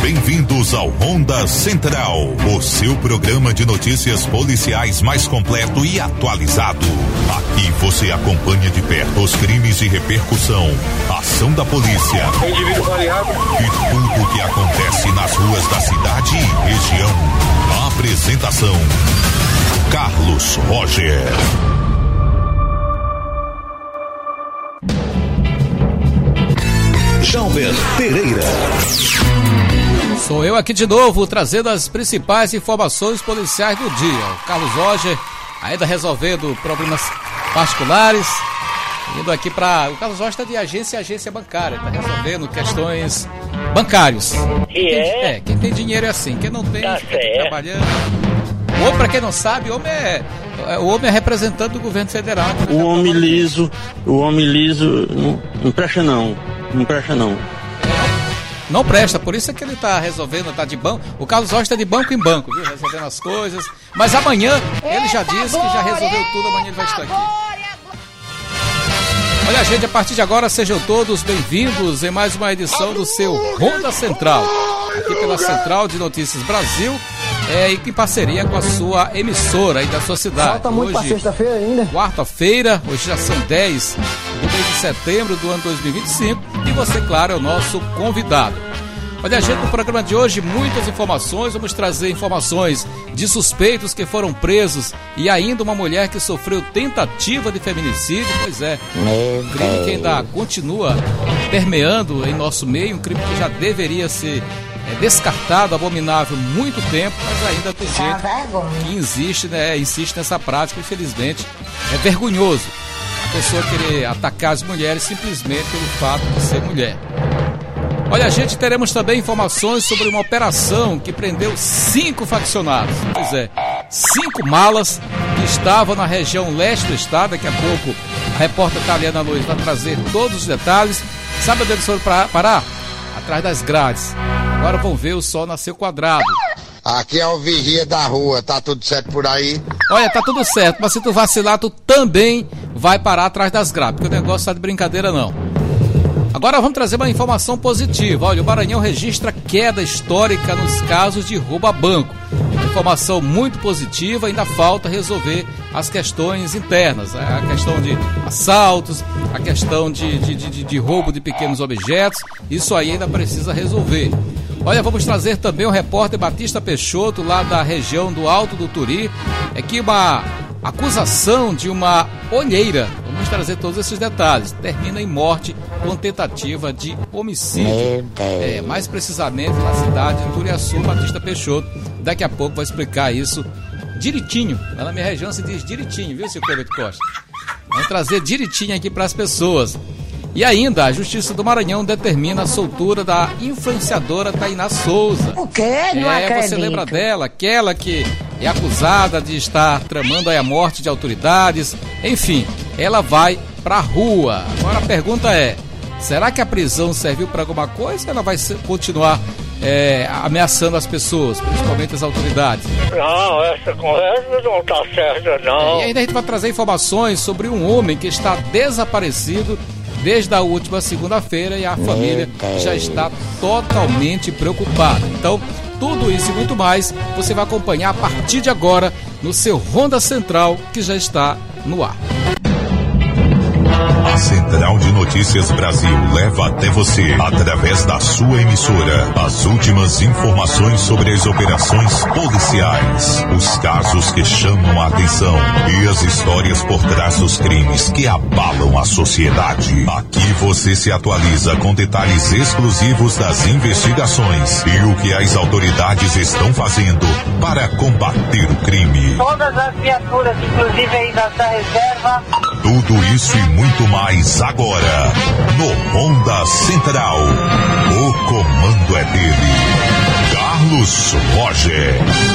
Bem-vindos ao Ronda Central, o seu programa de notícias policiais mais completo e atualizado. Aqui você acompanha de perto os crimes de repercussão, ação da polícia e tudo o que acontece nas ruas da cidade e região. A apresentação: Carlos Roger. Jalber Pereira. Sou eu aqui de novo, trazendo as principais informações policiais do dia. O Carlos Roger, ainda resolvendo problemas particulares, indo aqui para... O Carlos Roger está de agência a agência bancária, está resolvendo questões bancários. Quem tem dinheiro é assim, quem não tem, fica trabalhando. Ou, para quem não sabe, o homem é representante do governo federal. O homem liso não presta não. Não presta, por isso é que ele está resolvendo, está de banco. O Carlos Rocha está de banco em banco, viu? Resolvendo as coisas. Mas amanhã, ele já disse que já resolveu tudo, amanhã ele vai estar aqui. Olha, gente, a partir de agora, sejam todos bem-vindos em mais uma edição do seu Ronda Central. Aqui pela Central de Notícias Brasil, e em parceria com a sua emissora aí da sua cidade. Falta muito para sexta-feira ainda. Quarta-feira, hoje já são 10 do mês de setembro do ano 2025 e você, claro, é o nosso convidado. Olha, gente, no programa de hoje, muitas informações, vamos trazer informações de suspeitos que foram presos e ainda uma mulher que sofreu tentativa de feminicídio, pois é, um crime que ainda continua permeando em nosso meio, um crime que já deveria ser descartado, abominável, muito tempo, mas ainda tem gente que insiste nessa prática, infelizmente, é vergonhoso a pessoa querer atacar as mulheres simplesmente pelo fato de ser mulher. Olha, gente, teremos também informações sobre uma operação que prendeu 5 faccionados, pois é, 5 malas que estavam na região leste do estado. Daqui a pouco a repórter Taliana Luiz vai trazer todos os detalhes. Sabe onde eles foram parar? Atrás das grades. Agora vão ver o sol nascer quadrado. Aqui é o vigia da rua, tá tudo certo por aí? Olha, tá tudo certo, mas se tu vacilar, tu também vai parar atrás das grades, porque o negócio tá de brincadeira não. Agora vamos trazer uma informação positiva. Olha, o Maranhão registra queda histórica nos casos de roubo a banco. Informação muito positiva, ainda falta resolver as questões internas, a questão de assaltos, a questão de roubo de pequenos objetos, isso aí ainda precisa resolver. Olha, vamos trazer também o repórter Batista Peixoto, lá da região do Alto do Turi, que uma acusação de uma olheira, vamos trazer todos esses detalhes, termina em morte com tentativa de homicídio. Mais precisamente na cidade de Turiaçu. Batista Peixoto daqui a pouco vai explicar isso direitinho. Lá na minha região se diz direitinho, viu, seu Cleber Costa? Vamos trazer direitinho aqui para as pessoas. E ainda, a Justiça do Maranhão determina a soltura da influenciadora Tainá Souza. O quê? Não acredito. Você lembra dela? Aquela que é acusada de estar tramando aí a morte de autoridades. Enfim, ela vai pra rua. Agora a pergunta é, será que a prisão serviu para alguma coisa ou ela vai continuar ameaçando as pessoas, principalmente as autoridades? Não, essa conversa não tá certa, não. E ainda a gente vai trazer informações sobre um homem que está desaparecido desde a última segunda-feira e a família já está totalmente preocupada. Então, tudo isso e muito mais você vai acompanhar a partir de agora no seu Ronda Central, que já está no ar. A Central de Notícias Brasil leva até você, através da sua emissora, as últimas informações sobre as operações policiais, os casos que chamam a atenção e as histórias por trás dos crimes que abalam a sociedade. Aqui você se atualiza com detalhes exclusivos das investigações e o que as autoridades estão fazendo para combater o crime. Todas as viaturas, inclusive aí da reserva. Tudo isso e muito mais agora, no Ronda Central. O comando é dele, Carlos Roger.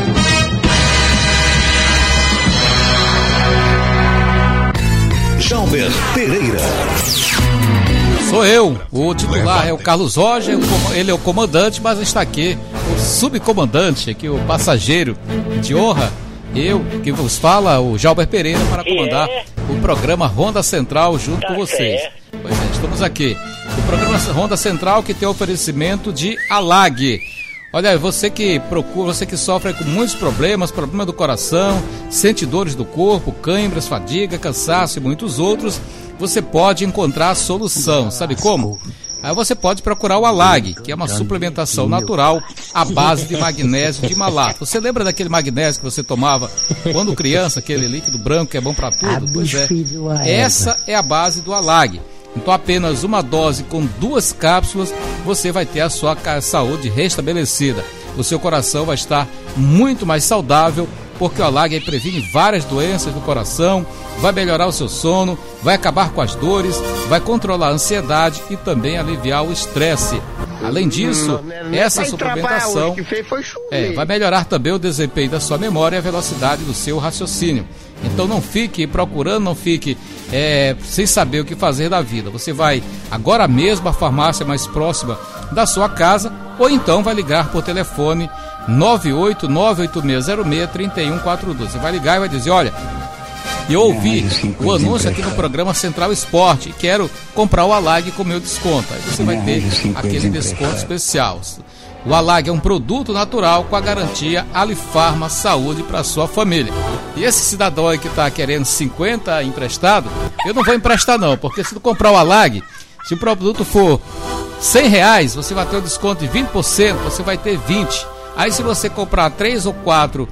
Jalber Pereira. Sou eu, o titular é o Carlos Roger, ele é o comandante, mas está aqui o subcomandante, aqui o passageiro de honra. Eu, que vos fala, o Jalber Pereira, para comandar o programa Ronda Central junto com vocês. Pois é, estamos aqui. O programa Ronda Central que tem oferecimento de Alag. Olha, você que sofre com muitos problemas, problema do coração, sente dores do corpo, cãibras, fadiga, cansaço e muitos outros, você pode encontrar a solução. Sabe como? Aí você pode procurar o Alag, que é uma suplementação natural à base de magnésio de malato. Você lembra daquele magnésio que você tomava quando criança, aquele líquido branco que é bom para tudo? Pois é. Essa é a base do Alag. Então apenas uma dose com 2 cápsulas você vai ter a sua saúde restabelecida. O seu coração vai estar muito mais saudável, porque o Alag previne várias doenças do coração, vai melhorar o seu sono, vai acabar com as dores, vai controlar a ansiedade e também aliviar o estresse. Além disso, essa suplementação vai melhorar também o desempenho da sua memória e a velocidade do seu raciocínio. Então não fique procurando, não fique sem saber o que fazer da vida. Você vai agora mesmo à farmácia mais próxima da sua casa ou então vai ligar por telefone 98986063142. Você vai ligar e vai dizer, olha, eu ouvi o anúncio aqui no programa Central Esporte e quero comprar o Alag com meu desconto. Aí você vai ter aquele desconto especial. O Alag é um produto natural com a garantia Alifarma Saúde para sua família. E esse cidadão aí que está querendo 50 emprestado, eu não vou emprestar não, porque se tu comprar o Alag, se o produto for R$100, você vai ter um desconto de 20%, você vai ter 20%. Aí se você comprar 3 ou 4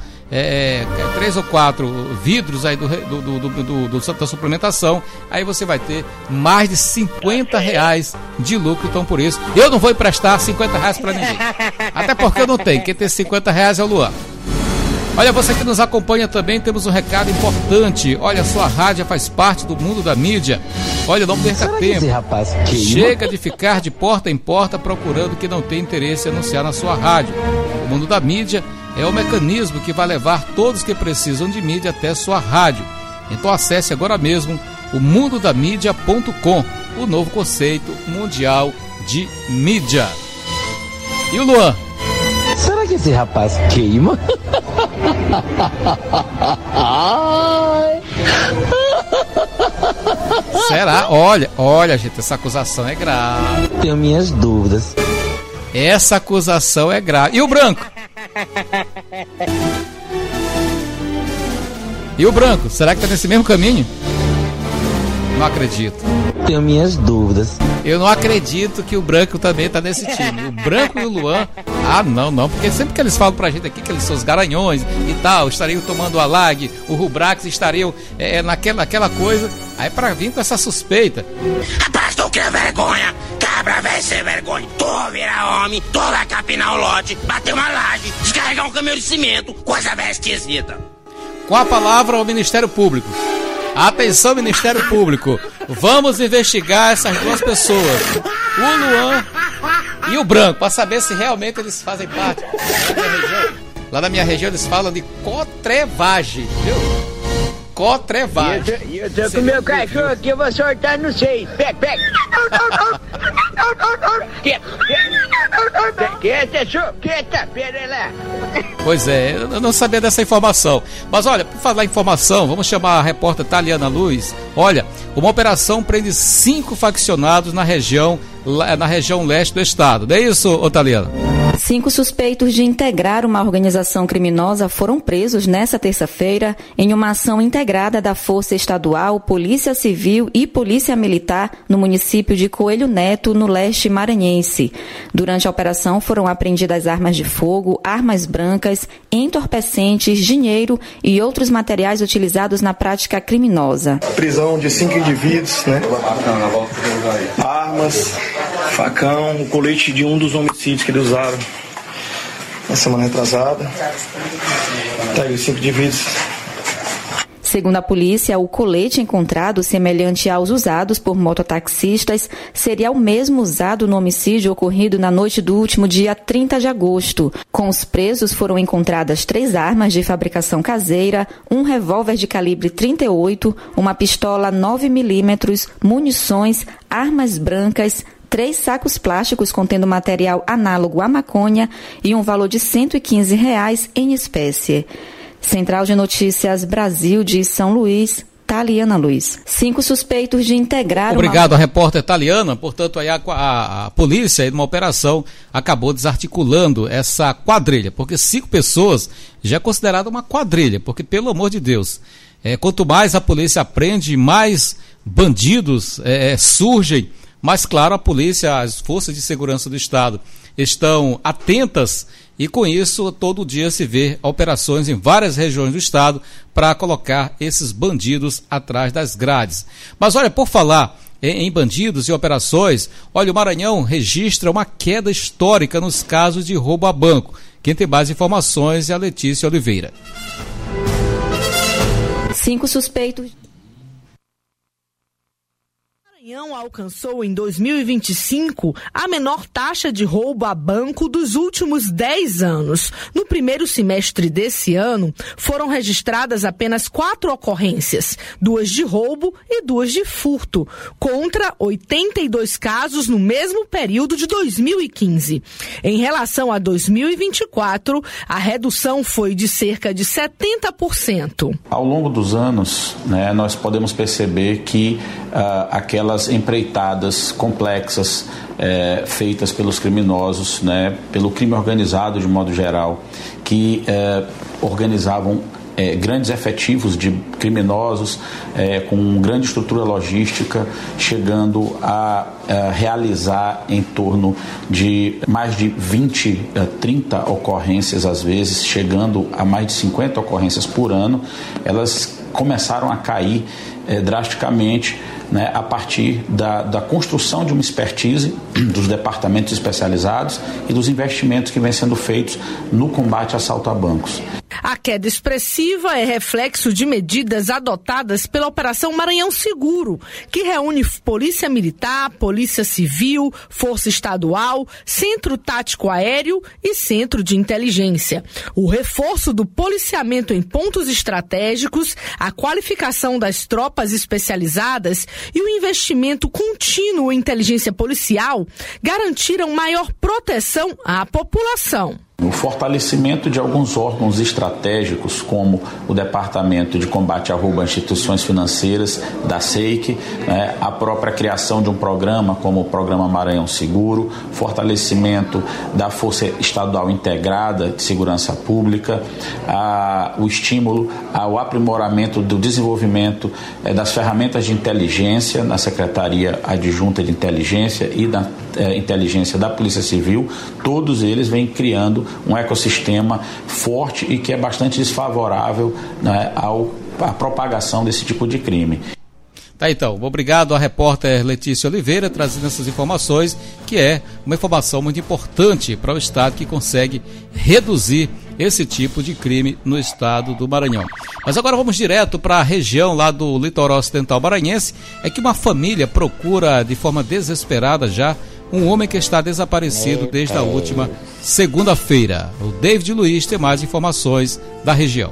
vidros aí da suplementação, aí você vai ter mais de R$50 de lucro. Então por isso, eu não vou emprestar R$50 para ninguém. Até porque eu não tenho. Quem tem R$50 é o Luan. Olha, você que nos acompanha também, temos um recado importante. Olha, sua rádio faz parte do mundo da mídia. Olha, não perca tempo. Chega de ficar de porta em porta procurando que não tem interesse em anunciar na sua rádio. O mundo da mídia é o mecanismo que vai levar todos que precisam de mídia até sua rádio. Então acesse agora mesmo o mundodamídia.com, o novo conceito mundial de mídia. E o Luan? Será que esse rapaz queima? Será? Olha, gente, essa acusação é grave. Tenho minhas dúvidas. Essa acusação é grave. E o Branco? E o Branco? Será que tá nesse mesmo caminho? Não acredito. Tenho minhas dúvidas. Eu não acredito que o Branco também tá nesse time. O Branco e o Luan, não, porque sempre que eles falam pra gente aqui que eles são os garanhões e tal, estariam tomando o Alag, o Rubrax estariam naquela coisa, aí pra vir com essa suspeita. Rapaz, tu quer vergonha? Cabra vai ser vergonha. Tu virar homem, tu vai capinar um lote, bater uma laje, descarregar um caminhão de cimento, coisa bem esquisita. Com a palavra ao Ministério Público. Atenção, Ministério Público, vamos investigar essas duas pessoas, o Luan e o Branco, para saber se realmente eles fazem parte lá da minha região eles falam de cotrevagem, viu? Cotrevagem. Eu tô com meu cachorro aqui, eu vou soltar no 6. Pega. Quieta, pera lá. Pois é, eu não sabia dessa informação. Mas olha, por falar em informação, vamos chamar a repórter Taliana Luz. Olha, uma operação prende 5 faccionados na região leste do estado. Não é isso, ô Taliana? 5 suspeitos de integrar uma organização criminosa foram presos nesta terça-feira em uma ação integrada da Força Estadual, Polícia Civil e Polícia Militar no município de Coelho Neto, no leste maranhense. Durante a operação foram apreendidas armas de fogo, armas brancas, entorpecentes, dinheiro e outros materiais utilizados na prática criminosa. Prisão de 5 indivíduos, né? Armas, facão, o colete de um dos homicídios que eles usaram na semana retrasada. Tá aí os 5 indivíduos. Segundo a polícia, o colete encontrado, semelhante aos usados por mototaxistas, seria o mesmo usado no homicídio ocorrido na noite do último dia 30 de agosto. Com os presos foram encontradas 3 armas de fabricação caseira, um revólver de calibre 38, uma pistola 9mm, munições, armas brancas, 3 sacos plásticos contendo material análogo à maconha e um valor de R$115 em espécie. Central de Notícias Brasil de São Luís, Taliana Luiz. 5 suspeitos de integrar... Obrigado, a repórter Taliana. Portanto, aí a polícia, aí, numa operação, acabou desarticulando essa quadrilha, porque 5 pessoas já é considerada uma quadrilha, porque, pelo amor de Deus, quanto mais a polícia aprende, mais bandidos surgem. Mas, claro, a polícia, as forças de segurança do Estado estão atentas e, com isso, todo dia se vê operações em várias regiões do Estado para colocar esses bandidos atrás das grades. Mas, olha, por falar em bandidos e operações, olha, o Maranhão registra uma queda histórica nos casos de roubo a banco. Quem tem mais informações é a Letícia Oliveira. 5 suspeitos... Maranhão alcançou em 2025 a menor taxa de roubo a banco dos últimos 10 anos. No primeiro semestre desse ano, foram registradas apenas 4 ocorrências, 2 de roubo e 2 de furto, contra 82 casos no mesmo período de 2015. Em relação a 2024, a redução foi de cerca de 70%. Ao longo dos anos, nós podemos perceber que aquelas empreitadas complexas feitas pelos criminosos, pelo crime organizado de modo geral, que organizavam grandes efetivos de criminosos com grande estrutura logística, chegando a realizar em torno de mais de 20, 30 ocorrências às vezes, chegando a mais de 50 ocorrências por ano. Elas começaram a cair drasticamente, a partir da construção de uma expertise dos departamentos especializados e dos investimentos que vêm sendo feitos no combate a assalto a bancos. A queda expressiva é reflexo de medidas adotadas pela Operação Maranhão Seguro, que reúne Polícia Militar, Polícia Civil, Força Estadual, Centro Tático Aéreo e Centro de Inteligência. O reforço do policiamento em pontos estratégicos, a qualificação das tropas especializadas e o investimento contínuo em inteligência policial garantiram maior proteção à população. O fortalecimento de alguns órgãos estratégicos, como o Departamento de Combate ao Roubo a Instituições Financeiras, da SEIC, a própria criação de um programa, como o Programa Maranhão Seguro, fortalecimento da Força Estadual Integrada de Segurança Pública, o estímulo ao aprimoramento do desenvolvimento das ferramentas de inteligência na Secretaria Adjunta de Inteligência e da Inteligência da Polícia Civil, todos eles vêm criando um ecossistema forte e que é bastante desfavorável à propagação desse tipo de crime. Tá, então, obrigado à repórter Letícia Oliveira trazendo essas informações, que é uma informação muito importante para o Estado, que consegue reduzir esse tipo de crime no estado do Maranhão. Mas agora vamos direto para a região lá do litoral ocidental maranhense. É que uma família procura de forma desesperada já um homem que está desaparecido desde a última segunda-feira. O David Luiz tem mais informações da região.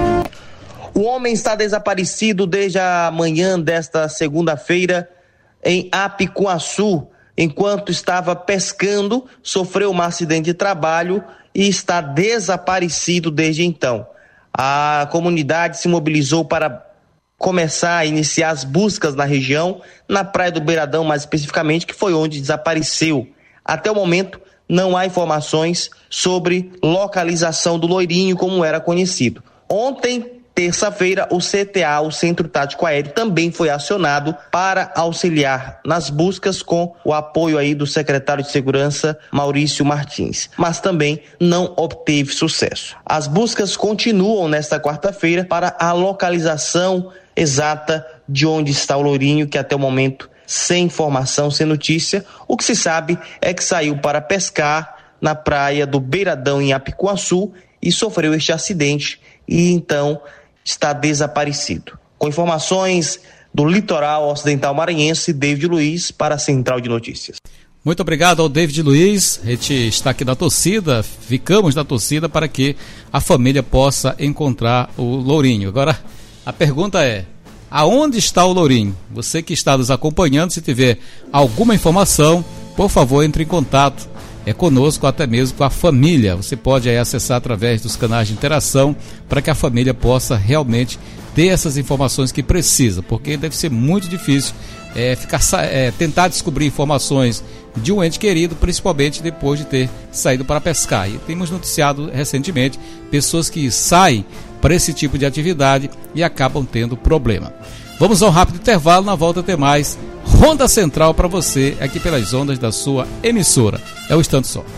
O homem está desaparecido desde a manhã desta segunda-feira em Apicuaçu. Enquanto estava pescando, sofreu um acidente de trabalho e está desaparecido desde então. A comunidade se mobilizou para começar a iniciar as buscas na região, na Praia do Beiradão mais especificamente, que foi onde desapareceu. Até o momento, não há informações sobre localização do loirinho, como era conhecido. Ontem, terça-feira, o CTA, o Centro Tático Aéreo, também foi acionado para auxiliar nas buscas com o apoio aí do secretário de Segurança, Maurício Martins, mas também não obteve sucesso. As buscas continuam nesta quarta-feira para a localização exata de onde está o loirinho, que até o momento, sem informação, sem notícia. O que se sabe é que saiu para pescar na praia do Beiradão, em Apicuaçu, e sofreu este acidente e então está desaparecido. Com informações do litoral ocidental maranhense, David Luiz para a Central de Notícias. Muito obrigado ao David Luiz. A gente está aqui na torcida, ficamos na torcida para que a família possa encontrar o lourinho. Agora, a pergunta é: aonde está o lourinho? Você que está nos acompanhando, se tiver alguma informação, por favor, entre em contato conosco, até mesmo com a família. Você pode aí acessar através dos canais de interação para que a família possa realmente ter essas informações que precisa, porque deve ser muito difícil tentar descobrir informações de um ente querido, principalmente depois de ter saído para pescar. E temos noticiado recentemente pessoas que saem para esse tipo de atividade e acabam tendo problema. Vamos a um rápido intervalo, na volta tem mais Ronda Central para você aqui pelas ondas da sua emissora. É o Instante Só.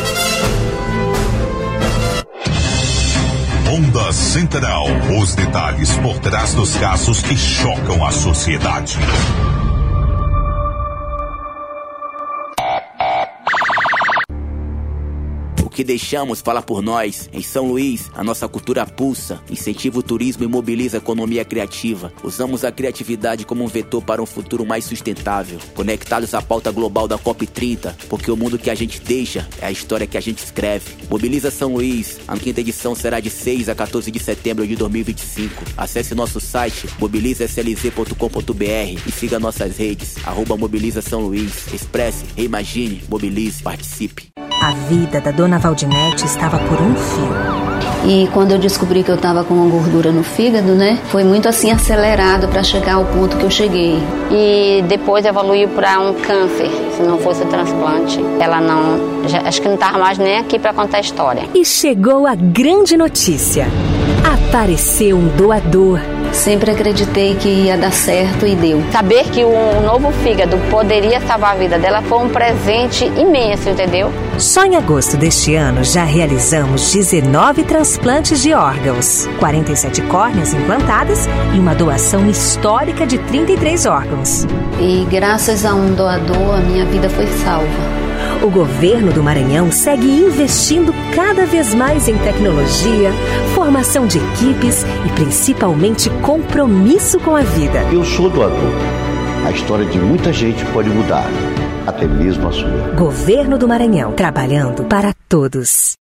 Ronda Central, os detalhes por trás dos casos que chocam a sociedade. O que deixamos fala por nós. Em São Luís, a nossa cultura pulsa, incentiva o turismo e mobiliza a economia criativa. Usamos a criatividade como um vetor para um futuro mais sustentável. Conectados à pauta global da COP30, porque o mundo que a gente deixa é a história que a gente escreve. Mobiliza São Luís. A 5ª edição será de 6 a 14 de setembro de 2025. Acesse nosso site mobilizaslz.com.br e siga nossas redes, @Mobiliza São Luís. Expresse, reimagine, mobilize, participe. A vida da dona Valdinete estava por um fio. E quando eu descobri que eu estava com uma gordura no fígado, né? Foi muito assim acelerado para chegar ao ponto que eu cheguei. E depois evoluiu para um câncer. Se não fosse o transplante, ela não... acho que não estava mais nem aqui para contar a história. E chegou a grande notícia. Apareceu um doador. Sempre acreditei que ia dar certo e deu. Saber que um novo fígado poderia salvar a vida dela foi um presente imenso, entendeu? Só em agosto deste ano já realizamos 19 transplantes de órgãos, 47 córneas implantadas e uma doação histórica de 33 órgãos. E graças a um doador, a minha vida foi salva. O governo do Maranhão segue investindo cada vez mais em tecnologia, formação de equipes e principalmente compromisso com a vida. Eu sou doador. A história de muita gente pode mudar, até mesmo a sua. Governo do Maranhão, trabalhando para todos.